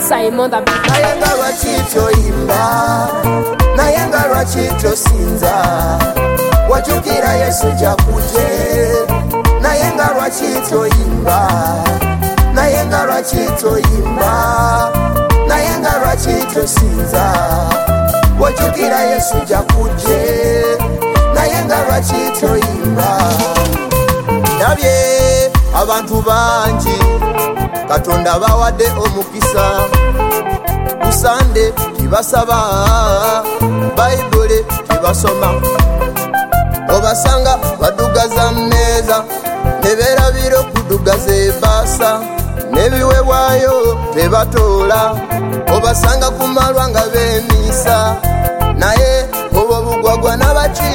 Simon the Big. naye nga lwaki toyimba, naye nga lwaki tosinza, wajjukira Yesu jakuje, naye nga lwaki toyimba, naye nga lwaki toyimba, naye nga lwaki tosinza, wajjukira Yesu jakuje, naye nga lwaki toyimba. Ndabye abantu bangi Katonda bawadde omukisa, kusande tibasaba, Bayibuli tibasoma, obasanga badugaza mmeeza ne beerabira okudugaza ebbaasa, n'ebiweebwayo tebatoola, obasanga ku malwa nga beemiisa, naye obwo bugwagwa nabaki,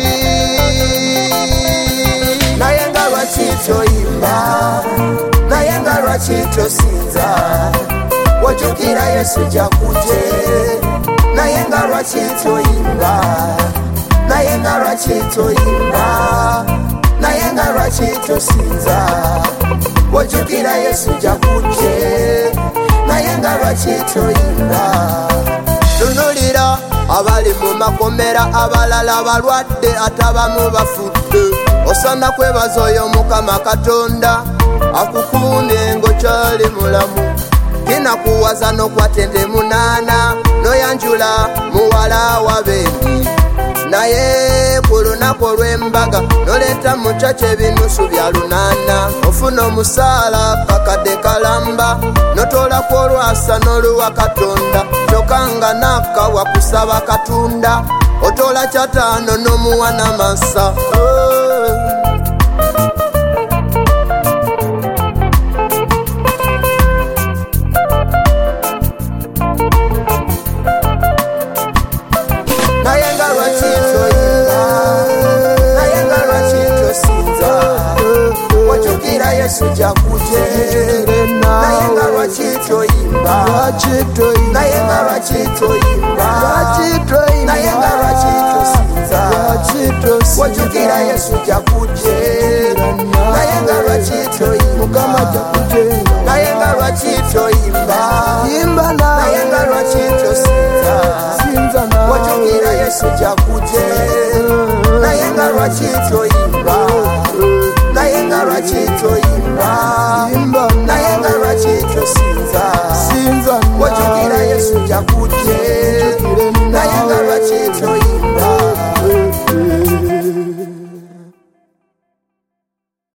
naye nga lwaki toyimba, naye nga lwaki tosinza, wajjukira Yesu jakuje, naye nga lwaki toyimba, naye nga lwaki toyimba, naye nga lwaki tosinza, wajjukira Yesu jakuje, naye nga lwaki toyimba. Tunulira abali mu makomera, abalala balwadde, ate abamu bafudde, osana kwebaza oyo Mukama Katonda akukuumye ng'okyali mulamu, kinakuwaza n'okwatende munaana, n'oyanjula muwala wa bendi, naye ku lunaku olw'embaga n'oleeta mu kyakyo ebinusu bya lunaana, ofuna omusaala kakadde kalamba, n'otoolako olwasa n'oluwa Katonda, kyokka nga n'akawa kusaba Katonda, otoola kyataano n'omuwa n'amasa. Naye nga lwaki toyimba, naye nga lwaki tosinza, wajjukira Yesu jakuje, naye nga lwaki toyimba, naye nga lwaki toyimba, naye nga lwaki tosinza, wajjukira Yesu jakuje, naye nga lwaki toyimba, naye nga lwaki toyimba, naye nga lwaki tosinza, wajjukira Yesu jakuje, naye nga lwaki toyimba, naye nga lwaki toyimba, naye nga lwaki tosinza, wajjukira Yesu jakuje, naye nga lwaki toyimba.